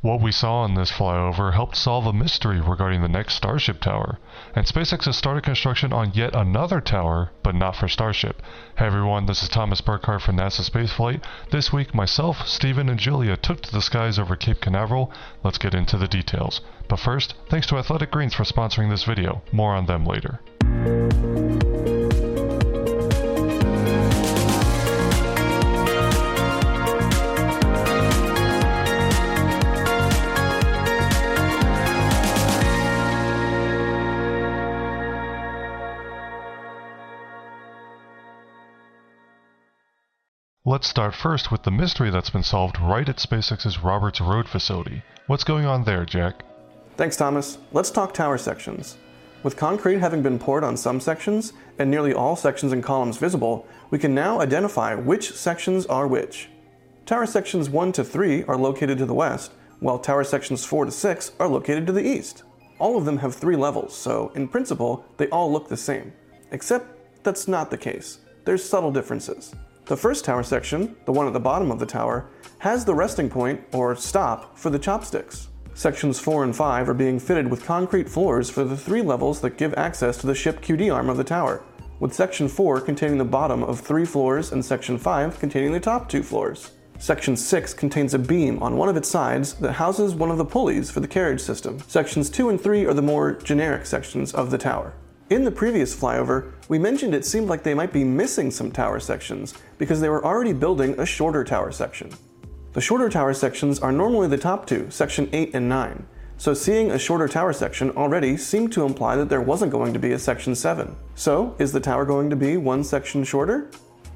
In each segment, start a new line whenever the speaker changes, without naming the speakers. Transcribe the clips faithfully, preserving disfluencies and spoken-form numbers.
What we saw in this flyover helped solve a mystery regarding the next Starship tower, and SpaceX has started construction on yet another tower, but not for Starship. Hey everyone, this is Thomas Burkhardt from NASA Spaceflight. This week, myself, Steven, and Julia took to the skies over Cape Canaveral. Let's get into the details. But first, thanks to Athletic Greens for sponsoring this video. More on them later. Let's start first with the mystery that's been solved right at SpaceX's Roberts Road facility. What's going on there, Jack?
Thanks, Thomas. Let's talk tower sections. With concrete having been poured on some sections, and nearly all sections and columns visible, we can now identify which sections are which. Tower sections one to three are located to the west, while tower sections four to six are located to the east. All of them have three levels, so in principle, they all look the same. Except that's not the case. There's subtle differences. The first tower section, the one at the bottom of the tower, has the resting point, or stop, for the chopsticks. Sections four and five are being fitted with concrete floors for the three levels that give access to the ship Q D arm of the tower, with Section four containing the bottom of three floors and Section five containing the top two floors. Section six contains a beam on one of its sides that houses one of the pulleys for the carriage system. Sections two and three are the more generic sections of the tower. In the previous flyover, we mentioned it seemed like they might be missing some tower sections because they were already building a shorter tower section. The shorter tower sections are normally the top two, section eight and nine, so seeing a shorter tower section already seemed to imply that there wasn't going to be a section seven. So, is the tower going to be one section shorter?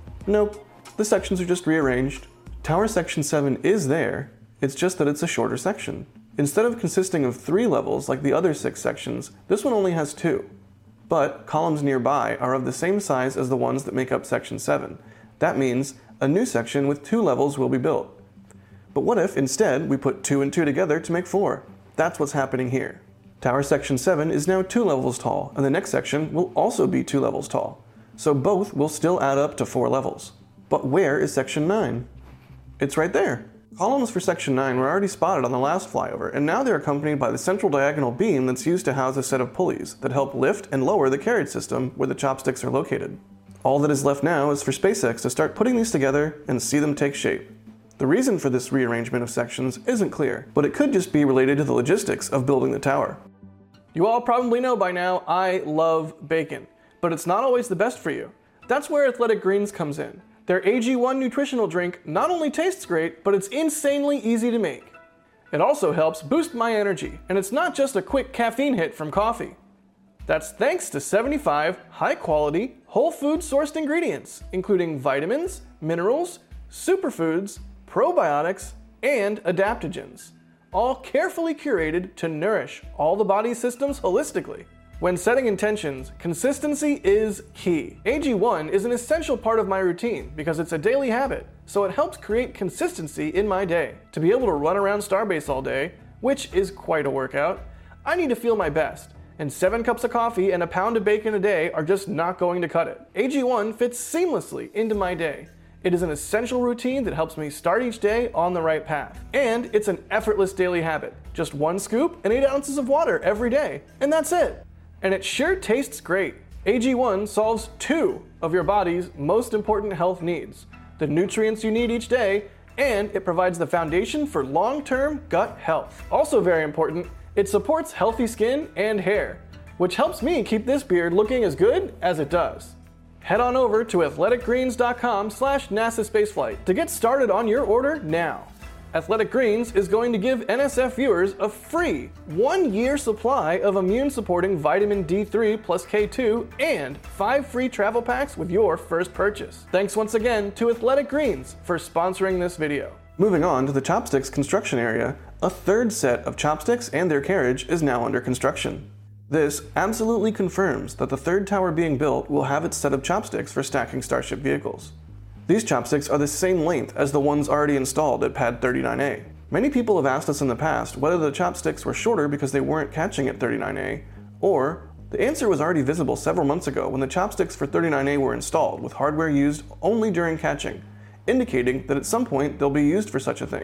Nope, the sections are just rearranged. Tower section seven is there, it's just that it's a shorter section. Instead of consisting of three levels like the other six sections, this one only has two. But columns nearby are of the same size as the ones that make up section seven. That means a new section with two levels will be built. But what if instead we put two and two together to make four? That's what's happening here. Tower section seven is now two levels tall, and the next section will also be two levels tall. So both will still add up to four levels. But where is section nine? It's right there. Columns for section nine were already spotted on the last flyover, and now they're accompanied by the central diagonal beam that's used to house a set of pulleys that help lift and lower the carriage system where the chopsticks are located. All that is left now is for SpaceX to start putting these together and see them take shape. The reason for this rearrangement of sections isn't clear, but it could just be related to the logistics of building the tower. You all probably know by now I love bacon, but it's not always the best for you. That's where Athletic Greens comes in. Their A G one nutritional drink not only tastes great, but it's insanely easy to make. It also helps boost my energy, and it's not just a quick caffeine hit from coffee. That's thanks to seventy-five high-quality, whole food sourced ingredients, including vitamins, minerals, superfoods, probiotics, and adaptogens, all carefully curated to nourish all the body's systems holistically. When setting intentions, consistency is key. A G one is an essential part of my routine because it's a daily habit, so it helps create consistency in my day. To be able to run around Starbase all day, which is quite a workout, I need to feel my best, and seven cups of coffee and a pound of bacon a day are just not going to cut it. A G one fits seamlessly into my day. It is an essential routine that helps me start each day on the right path. And it's an effortless daily habit. Just one scoop and eight ounces of water every day, and that's it. And it sure tastes great. A G one solves two of your body's most important health needs, the nutrients you need each day, and it provides the foundation for long-term gut health. Also very important, it supports healthy skin and hair, which helps me keep this beard looking as good as it does. Head on over to athletic greens dot com slash NASA Spaceflight to get started on your order now. Athletic Greens is going to give N S F viewers a free one-year supply of immune-supporting vitamin D three plus K two and five free travel packs with your first purchase. Thanks once again to Athletic Greens for sponsoring this video. Moving on to the chopsticks construction area, a third set of chopsticks and their carriage is now under construction. This absolutely confirms that the third tower being built will have its set of chopsticks for stacking Starship vehicles. These chopsticks are the same length as the ones already installed at Pad thirty-nine A. Many people have asked us in the past whether the chopsticks were shorter because they weren't catching at thirty-nine A, or the answer was already visible several months ago when the chopsticks for thirty-nine A were installed with hardware used only during catching, indicating that at some point they'll be used for such a thing.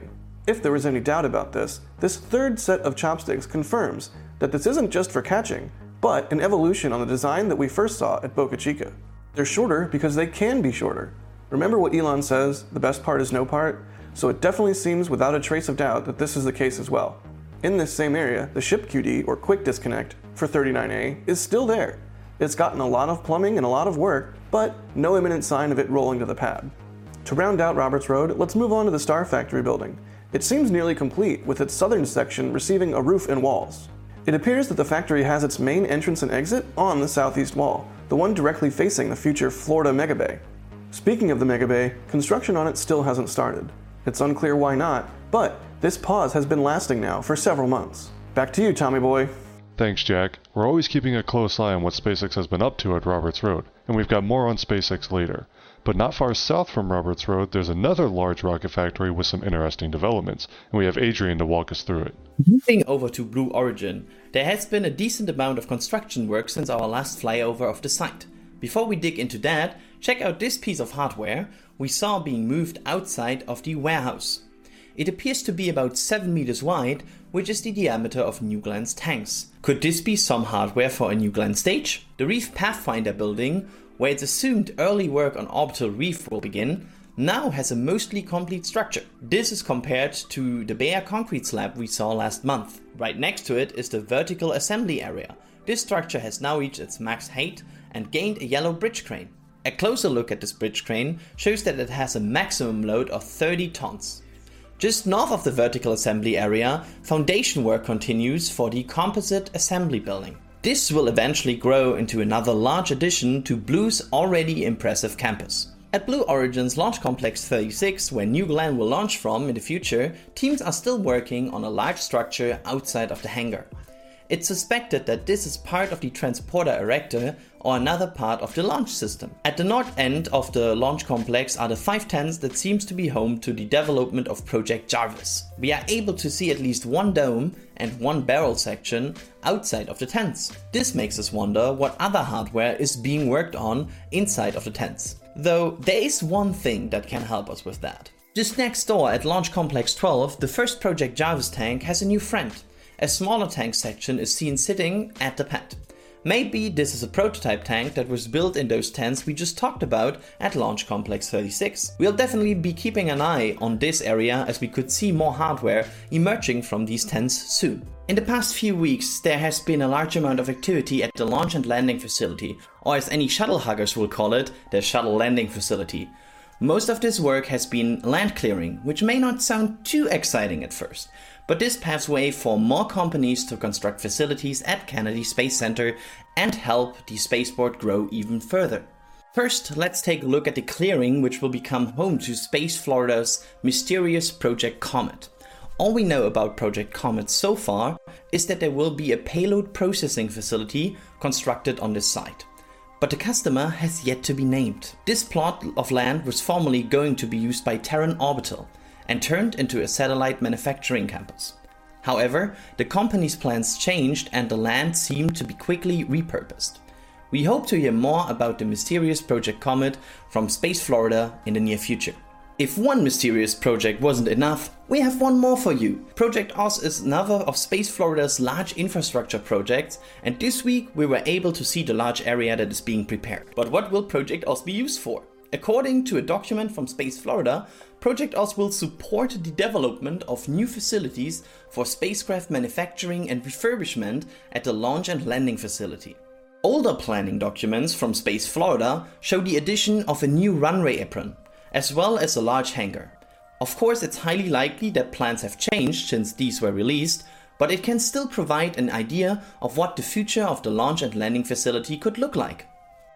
If there was any doubt about this, this third set of chopsticks confirms that this isn't just for catching, but an evolution on the design that we first saw at Boca Chica. They're shorter because they can be shorter. Remember what Elon says, the best part is no part? So it definitely seems without a trace of doubt that this is the case as well. In this same area, the ship Q D, or quick disconnect, for thirty-nine A is still there. It's gotten a lot of plumbing and a lot of work, but no imminent sign of it rolling to the pad. To round out Roberts Road, let's move on to the Star Factory building. It seems nearly complete, with its southern section receiving a roof and walls. It appears that the factory has its main entrance and exit on the southeast wall, the one directly facing the future Florida Megabay. Speaking of the Megabay, construction on it still hasn't started. It's unclear why not, but this pause has been lasting now for several months. Back to you, Tommy boy.
Thanks, Jack. We're always keeping a close eye on what SpaceX has been up to at Roberts Road, and we've got more on SpaceX later. But not far south from Roberts Road, there's another large rocket factory with some interesting developments, and we have Adrian to walk us through it.
Moving over to Blue Origin, there has been a decent amount of construction work since our last flyover of the site. Before we dig into that, check out this piece of hardware we saw being moved outside of the warehouse. It appears to be about seven meters wide, which is the diameter of New Glen's tanks. Could this be some hardware for a New Glenn stage? The Reef Pathfinder building, where it's assumed early work on Orbital Reef will begin, now has a mostly complete structure. This is compared to the bare concrete slab we saw last month. Right next to it is the vertical assembly area. This structure has now reached its max height and gained a yellow bridge crane. A closer look at this bridge crane shows that it has a maximum load of thirty tons. Just north of the vertical assembly area, foundation work continues for the composite assembly building. This will eventually grow into another large addition to Blue's already impressive campus. At Blue Origin's Launch Complex thirty-six, where New Glenn will launch from in the future, teams are still working on a large structure outside of the hangar. It's suspected that this is part of the transporter erector or another part of the launch system. At the north end of the launch complex are the five tents that seems to be home to the development of Project Jarvis. We are able to see at least one dome and one barrel section outside of the tents. This makes us wonder what other hardware is being worked on inside of the tents. Though there is one thing that can help us with that. Just next door at Launch Complex twelve, the first Project Jarvis tank has a new friend. A smaller tank section is seen sitting at the pad. Maybe this is a prototype tank that was built in those tents we just talked about at Launch Complex thirty-six. We'll definitely be keeping an eye on this area as we could see more hardware emerging from these tents soon. In the past few weeks, there has been a large amount of activity at the launch and landing facility, or as any shuttle huggers will call it, the shuttle landing facility. Most of this work has been land clearing, which may not sound too exciting at first, but this paves way for more companies to construct facilities at Kennedy Space Center and help the spaceport grow even further. First, let's take a look at the clearing which will become home to Space Florida's mysterious Project Comet. All we know about Project Comet so far is that there will be a payload processing facility constructed on this site. But the customer has yet to be named. This plot of land was formerly going to be used by Terran Orbital and turned into a satellite manufacturing campus. However, the company's plans changed and the land seemed to be quickly repurposed. We hope to hear more about the mysterious Project Comet from Space Florida in the near future. If one mysterious project wasn't enough, we have one more for you. Project Oz is another of Space Florida's large infrastructure projects, and this week we were able to see the large area that is being prepared. But what will Project Oz be used for? According to a document from Space Florida, Project Oz will support the development of new facilities for spacecraft manufacturing and refurbishment at the launch and landing facility. Older planning documents from Space Florida show the addition of a new runway apron, as well as a large hangar. Of course, it's highly likely that plans have changed since these were released, but it can still provide an idea of what the future of the launch and landing facility could look like.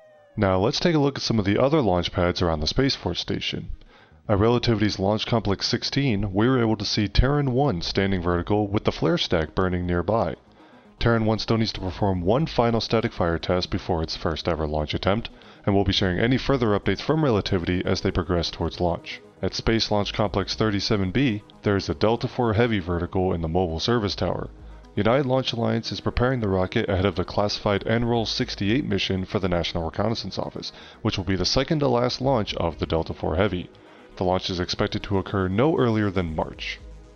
Now let's take a look at some of the other launch pads around the Spaceport Station. At Relativity's Launch Complex sixteen, we were able to see Terran one standing vertical with the flare stack burning nearby. Terran one still needs to perform one final static fire test before its first ever launch attempt, and we'll be sharing any further updates from Relativity as they progress towards launch. At Space Launch Complex thirty-seven B, there is a Delta four Heavy vertical in the Mobile Service Tower. United Launch Alliance is preparing the rocket ahead of the classified N R O L sixty-eight mission for the National Reconnaissance Office, which will be the second to last launch of the Delta four Heavy. The launch is expected to occur no earlier than March.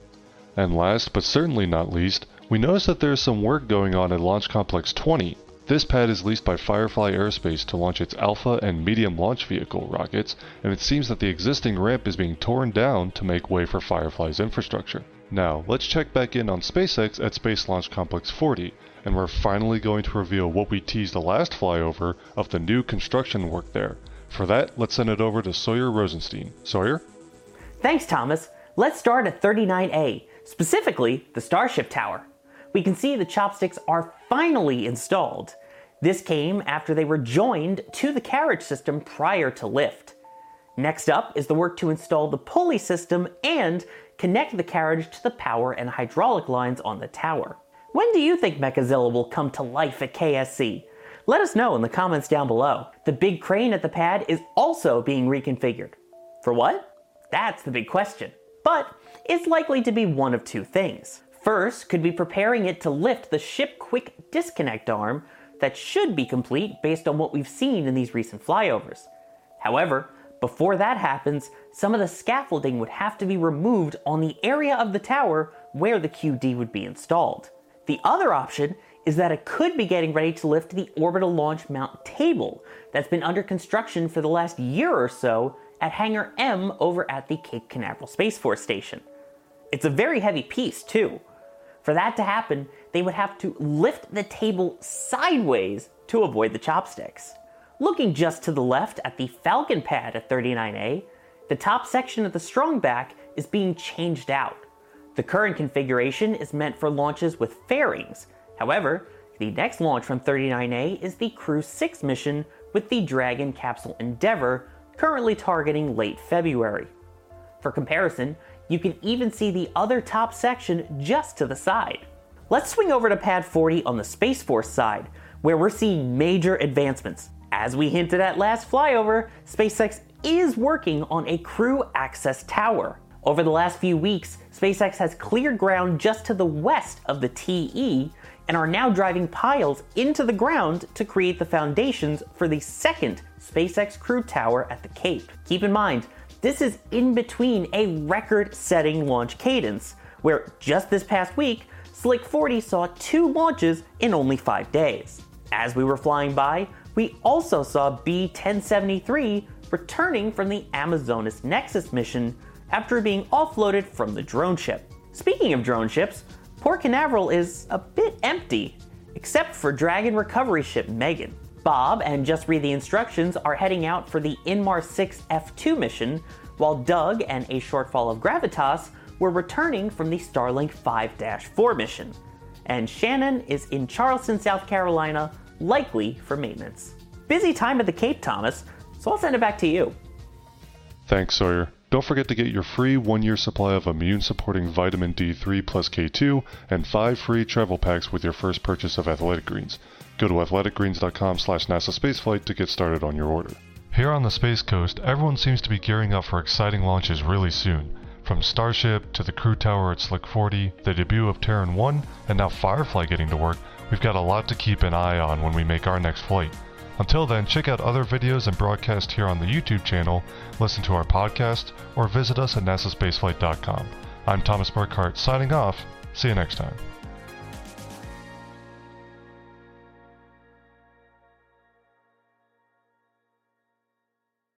And last, but certainly not least, we noticed that there is some work going on at Launch Complex twenty. This pad is leased by Firefly Aerospace to launch its Alpha and Medium launch vehicle rockets, and it seems that the existing ramp is being torn down to make way for Firefly's infrastructure. Now, let's check back in on SpaceX at Space Launch Complex forty, and we're finally going to reveal what we teased the last flyover of the new construction work there. For that, let's send it over to Sawyer Rosenstein. Sawyer?
Thanks, Thomas. Let's start at thirty-nine A, specifically the Starship Tower. We can see the chopsticks are finally installed. This came after they were joined to the carriage system prior to lift. Next up is the work to install the pulley system and connect the carriage to the power and hydraulic lines on the tower. When do you think Mechazilla will come to life at K S C? Let us know in the comments down below. The big crane at the pad is also being reconfigured. For what? That's the big question. But it's likely to be one of two things. First, could be preparing it to lift the ship quick disconnect arm that should be complete based on what we've seen in these recent flyovers. However, before that happens, some of the scaffolding would have to be removed on the area of the tower where the Q D would be installed. The other option is that it could be getting ready to lift the orbital launch mount table that's been under construction for the last year or so at Hangar M over at the Cape Canaveral Space Force Station. It's a very heavy piece too. For that to happen, they would have to lift the table sideways to avoid the chopsticks. Looking just to the left at the Falcon pad at thirty-nine A, the top section of the strongback is being changed out. The current configuration is meant for launches with fairings. However, the next launch from thirty-nine A is the Crew six mission with the Dragon Capsule Endeavour, currently targeting late February. For comparison, you can even see the other top section just to the side. Let's swing over to Pad forty on the Space Force side, where we're seeing major advancements. As we hinted at last flyover, SpaceX is working on a crew access tower. Over the last few weeks, SpaceX has cleared ground just to the west of the T E and are now driving piles into the ground to create the foundations for the second SpaceX Crew Tower at the Cape. Keep in mind, this is in between a record-setting launch cadence, where just this past week, Slick forty saw two launches in only five days. As we were flying by, we also saw B ten seventy-three returning from the Amazonas Nexus mission after being offloaded from the drone ship. Speaking of drone ships, Port Canaveral is a bit empty, except for Dragon recovery ship Megan. Bob and Just Read the Instructions are heading out for the Inmar six F two mission, while Doug and a shortfall of Gravitas were returning from the Starlink five dash four mission. And Shannon is in Charleston, South Carolina, likely for maintenance. Busy time at the Cape, Thomas, so I'll send it back to you.
Thanks, Sawyer. Don't forget to get your free one-year supply of immune-supporting vitamin D three plus K two and five free travel packs with your first purchase of Athletic Greens. Go to athletic greens dot com slash NASA Spaceflight to get started on your order. Here on the Space Coast, everyone seems to be gearing up for exciting launches really soon. From Starship to the Crew Tower at Slick forty, the debut of Terran one, and now Firefly getting to work, we've got a lot to keep an eye on when we make our next flight. Until then, check out other videos and broadcasts here on the YouTube channel, listen to our podcast, or visit us at nasa spaceflight dot com. I'm Thomas Burkhart signing off. See you next time.